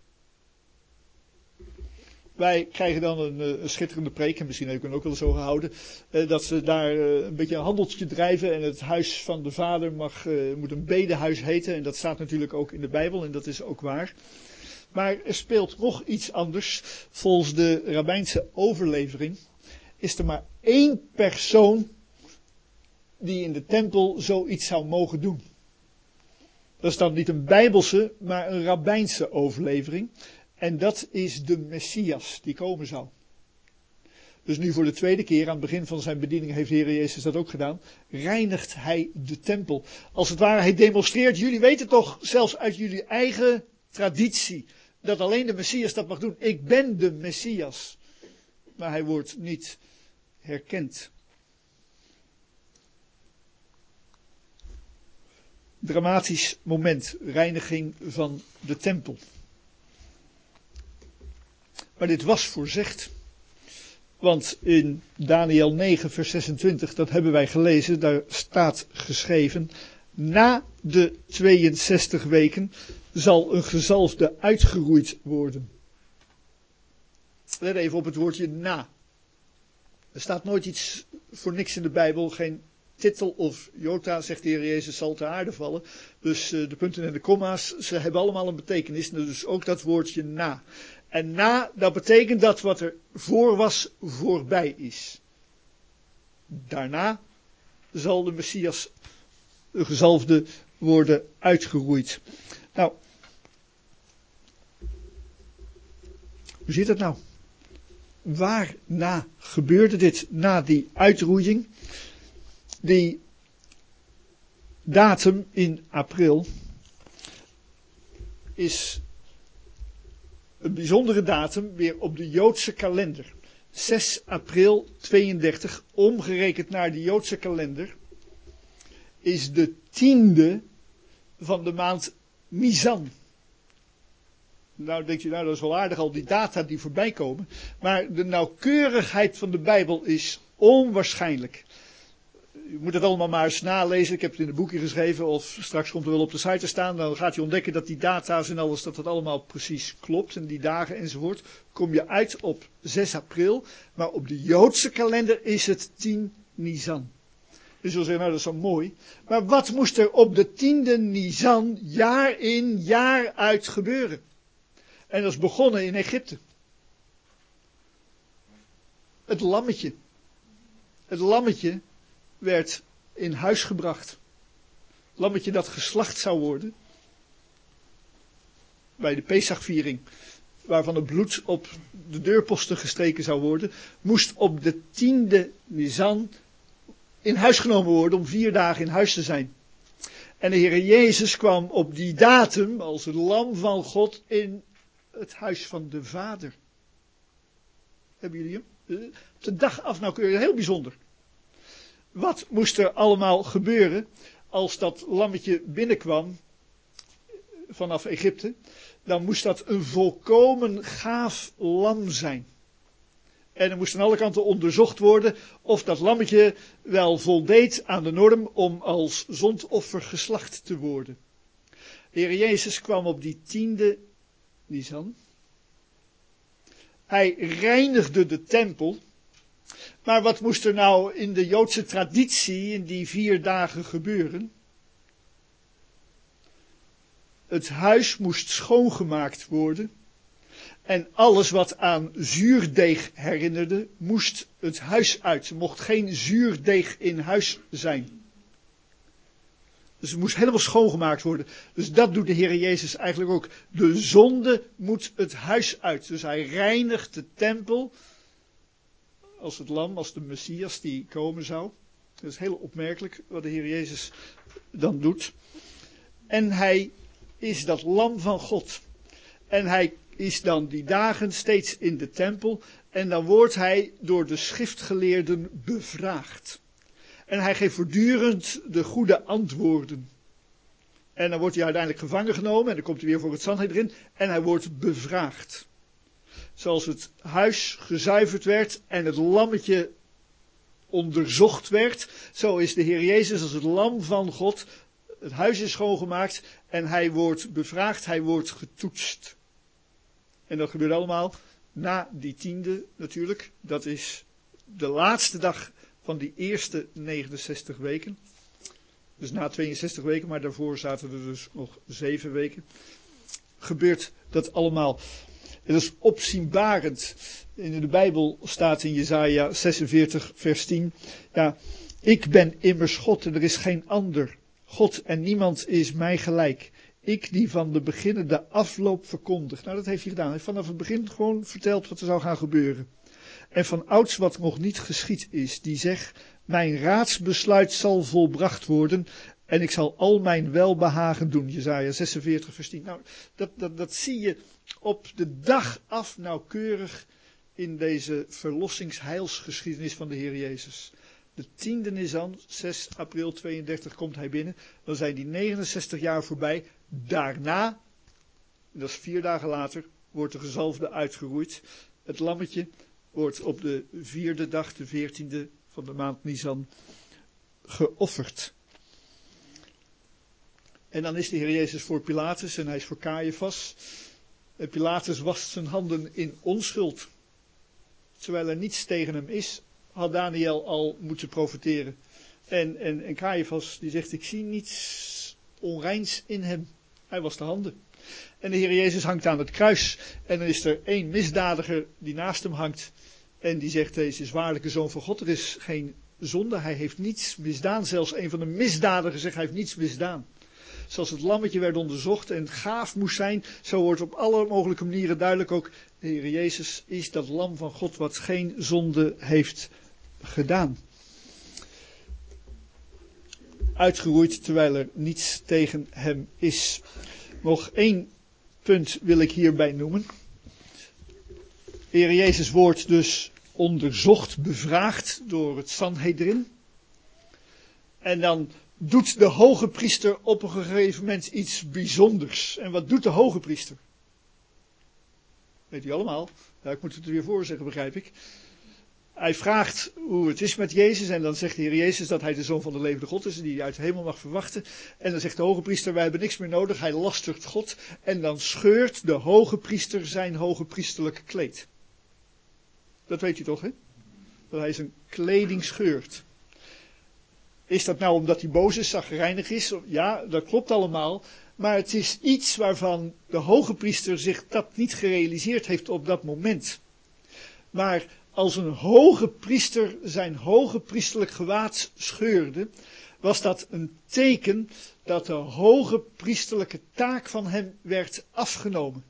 Wij krijgen dan een, een schitterende preek, en misschien heb ik hem ook wel zo gehouden, eh, dat ze daar eh, een beetje een handeltje drijven en het huis van de vader mag, eh, moet een bedehuis heten. En dat staat natuurlijk ook in de Bijbel en dat is ook waar. Maar er speelt nog iets anders. Volgens de rabbijnse overlevering is er maar één persoon die in de tempel zoiets zou mogen doen. Dat is dan niet een Bijbelse, maar een rabbijnse overlevering. En dat is de Messias die komen zou. Dus nu voor de tweede keer, aan het begin van zijn bediening heeft de Heer Jezus dat ook gedaan, reinigt hij de tempel. Als het ware, hij demonstreert, jullie weten toch zelfs uit jullie eigen traditie, dat alleen de Messias dat mag doen. Ik ben de Messias. Maar hij wordt niet herkend. Dramatisch moment, reiniging van de tempel. Maar dit was voorzegd. Want in Daniël negen vers zesentwintig, dat hebben wij gelezen, daar staat geschreven, na de tweeënzestig weken zal een gezalfde uitgeroeid worden. Let even op het woordje na. Er staat nooit iets voor niks in de Bijbel, geen titel of jota, zegt de Heer Jezus, zal te aarde vallen. Dus uh, de punten en de komma's, ze hebben allemaal een betekenis, dus ook dat woordje na. En na, dat betekent dat wat er voor was, voorbij is. Daarna zal de Messias, de gezalfde, worden uitgeroeid. Nou, hoe zit het nou? waarna gebeurde dit? Na die uitroeiing. Die datum in april is een bijzondere datum weer op de Joodse kalender. zes april tweeëndertig, omgerekend naar de Joodse kalender, is de tiende van de maand Nisan. Nou denk je, nou dat is wel aardig al die data die voorbij komen. Maar de nauwkeurigheid van de Bijbel is onwaarschijnlijk. Je moet het allemaal maar eens nalezen. Ik heb het in een boekje geschreven of straks komt er wel op de site te staan. Dan gaat je ontdekken dat die data's en alles, dat dat allemaal precies klopt. En die dagen enzovoort. Kom je uit op zes april. Maar op de Joodse kalender is het tien Nisan. Je zult zeggen, nou dat is zo mooi. Maar wat moest er op de tiende Nisan jaar in jaar uit gebeuren? En dat is begonnen in Egypte. Het lammetje. Het lammetje werd in huis gebracht. Het lammetje dat geslacht zou worden. Bij de Pesachviering. Waarvan het bloed op de deurposten gestreken zou worden. Moest op de tiende Nisan in huis genomen worden om vier dagen in huis te zijn. En de Heer Jezus kwam op die datum als het lam van God in het huis van de Vader. Hebben jullie hem? Op de dag af nauwkeurig, heel bijzonder. Wat moest er allemaal gebeuren als dat lammetje binnenkwam vanaf Egypte? Dan moest dat een volkomen gaaf lam zijn. En er moest aan alle kanten onderzocht worden of dat lammetje wel voldeed aan de norm om als zondoffer geslacht te worden. De Heer Jezus kwam op die tiende Nisan. Hij reinigde de tempel. Maar wat moest er nou in de Joodse traditie in die vier dagen gebeuren? Het huis moest schoongemaakt worden. En alles wat aan zuurdeeg herinnerde, moest het huis uit. Er mocht geen zuurdeeg in huis zijn. Dus het moest helemaal schoongemaakt worden. Dus dat doet de Heer Jezus eigenlijk ook. De zonde moet het huis uit. Dus hij reinigt de tempel. Als het lam, als de Messias die komen zou. Dat is heel opmerkelijk wat de Heer Jezus dan doet. En hij is dat lam van God. En hij is dan die dagen steeds in de tempel. En dan wordt hij door de schriftgeleerden bevraagd. En hij geeft voortdurend de goede antwoorden. En dan wordt hij uiteindelijk gevangen genomen. En dan komt hij weer voor het Sanhedrin. En hij wordt bevraagd. Zoals het huis gezuiverd werd en het lammetje onderzocht werd. Zo is de Heer Jezus als het lam van God. Het huis is schoongemaakt en hij wordt bevraagd. Hij wordt getoetst. En dat gebeurt allemaal na die tiende natuurlijk. Dat is de laatste dag van die eerste negenenzestig weken. Dus na tweeënzestig weken, maar daarvoor zaten er dus nog zeven weken. Gebeurt dat allemaal. En dat is opzienbarend. In de Bijbel staat in Jesaja zesenveertig vers tien. Ja, ik ben immers God en er is geen ander. God en niemand is mij gelijk. Ik die van de beginnen de afloop verkondig. Nou, dat heeft hij gedaan. Hij heeft vanaf het begin gewoon verteld wat er zou gaan gebeuren. En van ouds wat nog niet geschied is. Die zegt, mijn raadsbesluit zal volbracht worden. En ik zal al mijn welbehagen doen. Jesaja zesenveertig vers tien. Nou, dat, dat, dat zie je op de dag af nauwkeurig in deze verlossingsheilsgeschiedenis van de Heer Jezus. De tiende Nisan, zes april tweeëndertig, komt hij binnen. Dan zijn die negenenzestig jaar voorbij. Daarna, dat is vier dagen later, wordt de gezalfde uitgeroeid. Het lammetje wordt op de vierde dag, de veertiende van de maand Nisan, geofferd. En dan is de Heer Jezus voor Pilatus en hij is voor Caiaphas. En Pilatus wast zijn handen in onschuld. Terwijl er niets tegen hem is, had Daniel al moeten profeteren. En, en, en Caiaphas die zegt, ik zie niets onreins in hem. Hij was de handen. En de Heer Jezus hangt aan het kruis. En dan is er één misdadiger die naast hem hangt. En die zegt, deze is waarlijk de Zoon van God. Er is geen zonde, hij heeft niets misdaan. Zelfs een van de misdadigers zegt, hij heeft niets misdaan. Zoals het lammetje werd onderzocht en gaaf moest zijn, zo wordt op alle mogelijke manieren duidelijk ook, de Heer Jezus is dat lam van God wat geen zonde heeft gedaan. Uitgeroeid terwijl er niets tegen hem is. Nog één punt wil ik hierbij noemen. De Heer Jezus wordt dus onderzocht, bevraagd door het Sanhedrin. En dan doet de hoge priester op een gegeven moment iets bijzonders. En wat doet de hoge priester? Weet u allemaal? Ja, ik moet het er weer voor zeggen, begrijp ik. Hij vraagt hoe het is met Jezus en dan zegt de Heer Jezus dat hij de Zoon van de levende God is en die hij uit de hemel mag verwachten. En dan zegt de hoge priester, wij hebben niks meer nodig, hij lastert God. En dan scheurt de hoge priester zijn hoge priesterlijke kleed. Dat weet u toch, hè? Dat hij zijn kleding scheurt. Is dat nou omdat hij boos is, chagrijnig is? Ja, dat klopt allemaal. Maar het is iets waarvan de hoge priester zich dat niet gerealiseerd heeft op dat moment. Maar als een hoge priester zijn hoge priesterlijk gewaad scheurde, was dat een teken dat de hoge priesterlijke taak van hem werd afgenomen.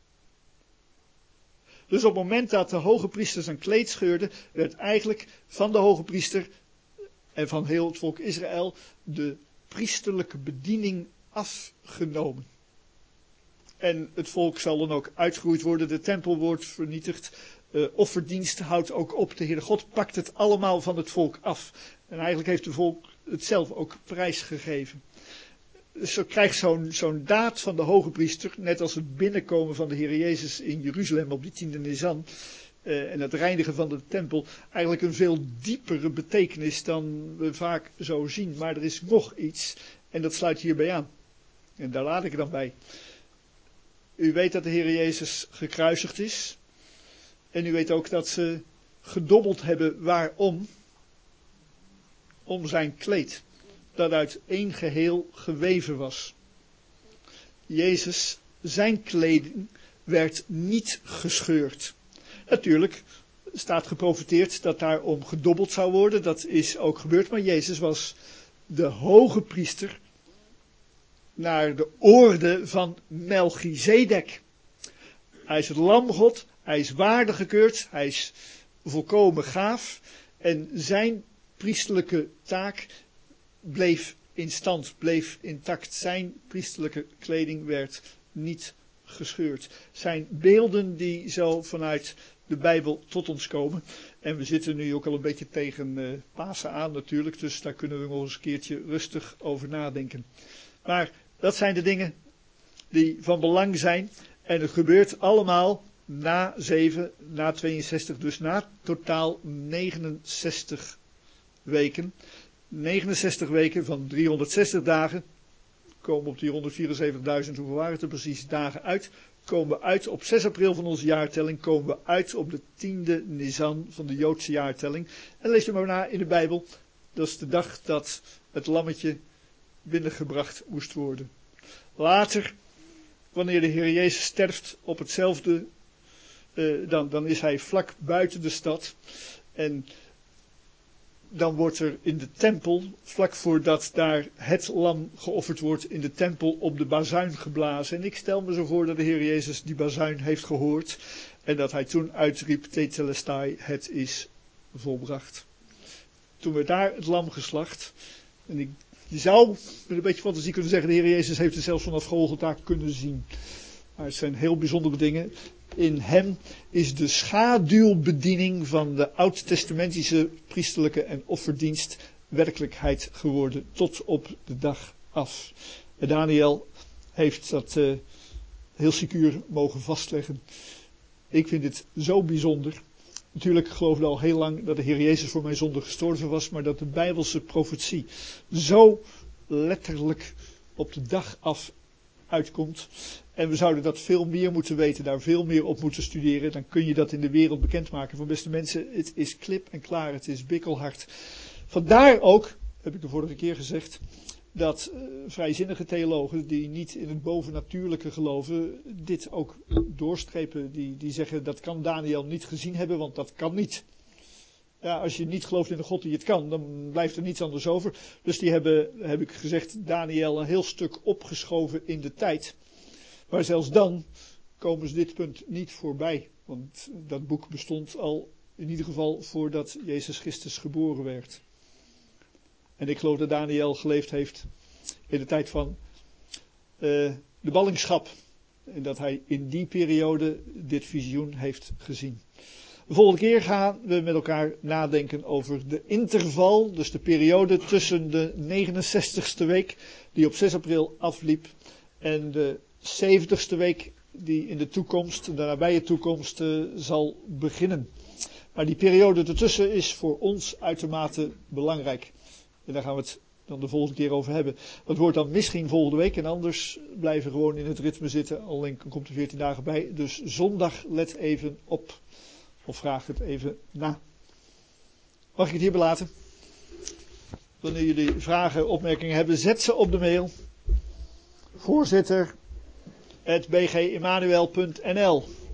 Dus op het moment dat de hoge priester zijn kleed scheurde, werd eigenlijk van de hoge priester en van heel het volk Israël de priesterlijke bediening afgenomen. En het volk zal dan ook uitgeroeid worden, de tempel wordt vernietigd, uh, offerdienst houdt ook op, de Heere God pakt het allemaal van het volk af. En eigenlijk heeft het volk het zelf ook prijsgegeven. Dus zo krijgt zo'n, zo'n daad van de hoge priester, net als het binnenkomen van de Heer Jezus in Jeruzalem op die tiende Nisan, uh, en het reinigen van de tempel, eigenlijk een veel diepere betekenis dan we vaak zo zien. Maar er is nog iets, en dat sluit hierbij aan. En daar laat ik er dan bij. U weet dat de Heer Jezus gekruisigd is. En u weet ook dat ze gedobbeld hebben. Waarom? Om zijn kleed. Dat uit één geheel geweven was. Jezus, zijn kleding werd niet gescheurd. Natuurlijk staat geprofeteerd dat daarom gedobbeld zou worden. Dat is ook gebeurd. Maar Jezus was de hoge priester naar de orde van Melchizedek. Hij is het lam God, hij is waardig gekeurd, hij is volkomen gaaf en zijn priesterlijke taak bleef in stand, bleef intact. Zijn priesterlijke kleding werd niet gescheurd. Zijn beelden die zo vanuit de Bijbel tot ons komen. En we zitten nu ook al een beetje tegen uh, Pasen aan natuurlijk, dus daar kunnen we nog eens een keertje rustig over nadenken. Maar dat zijn de dingen die van belang zijn. En het gebeurt allemaal na zeven, na tweeënzestig, dus na totaal negenenzestig weken. negenenzestig weken van driehonderdzestig dagen. Komen op die honderdvierenzeventigduizend, hoeveel waren het er precies, dagen uit. Komen we uit op zes april van onze jaartelling. Komen we uit op de tiende Nisan van de Joodse jaartelling. En lees je maar na in de Bijbel. Dat is de dag dat het lammetje binnengebracht moest worden. Later, wanneer de Heer Jezus sterft op hetzelfde, uh, dan, dan is hij vlak buiten de stad. En dan wordt er in de tempel, vlak voordat daar het lam geofferd wordt, in de tempel op de bazuin geblazen. En ik stel me zo voor dat de Heer Jezus die bazuin heeft gehoord. En dat hij toen uitriep, Tetelestai, het is volbracht. Toen werd daar het lam geslacht. En ik Je zou met een beetje fantasie kunnen zeggen, de Heer Jezus heeft het zelfs vanaf Golgotha kunnen zien. Maar het zijn heel bijzondere dingen. In hem is de schaduwbediening van de oud-testamentische priesterlijke en offerdienst werkelijkheid geworden tot op de dag af. En Daniel heeft dat uh, heel secuur mogen vastleggen. Ik vind het zo bijzonder. Natuurlijk geloofde al heel lang dat de Heer Jezus voor mijn zonde gestorven was, maar dat de Bijbelse profetie zo letterlijk op de dag af uitkomt. En we zouden dat veel meer moeten weten, daar veel meer op moeten studeren. Dan kun je dat in de wereld bekendmaken. Van beste mensen, het is klip en klaar, het is bikkelhard. Vandaar ook, heb ik de vorige keer gezegd, dat uh, vrijzinnige theologen die niet in het bovennatuurlijke geloven, dit ook doorstrepen. Die, die zeggen dat kan Daniel niet gezien hebben, want dat kan niet. Ja, als je niet gelooft in de God die het kan, dan blijft er niets anders over. Dus die hebben, heb ik gezegd, Daniel een heel stuk opgeschoven in de tijd. Maar zelfs dan komen ze dit punt niet voorbij. Want dat boek bestond al in ieder geval voordat Jezus Christus geboren werd. En ik geloof dat Daniel geleefd heeft in de tijd van uh, de ballingschap. En dat hij in die periode dit visioen heeft gezien. De volgende keer gaan we met elkaar nadenken over de interval. Dus de periode tussen de negenenzestigste week die op zes april afliep. En de zeventigste week die in de toekomst, de nabije toekomst, uh, zal beginnen. Maar die periode ertussen is voor ons uitermate belangrijk. En daar gaan we het dan de volgende keer over hebben. Dat wordt dan misschien volgende week en anders blijven we gewoon in het ritme zitten. Alleen komt er veertien dagen bij. Dus zondag let even op. Of vraag het even na. Mag ik het hierbij laten? Wanneer jullie vragen, opmerkingen hebben, zet ze op de mail. Voorzitter at b g emmanuel punt n l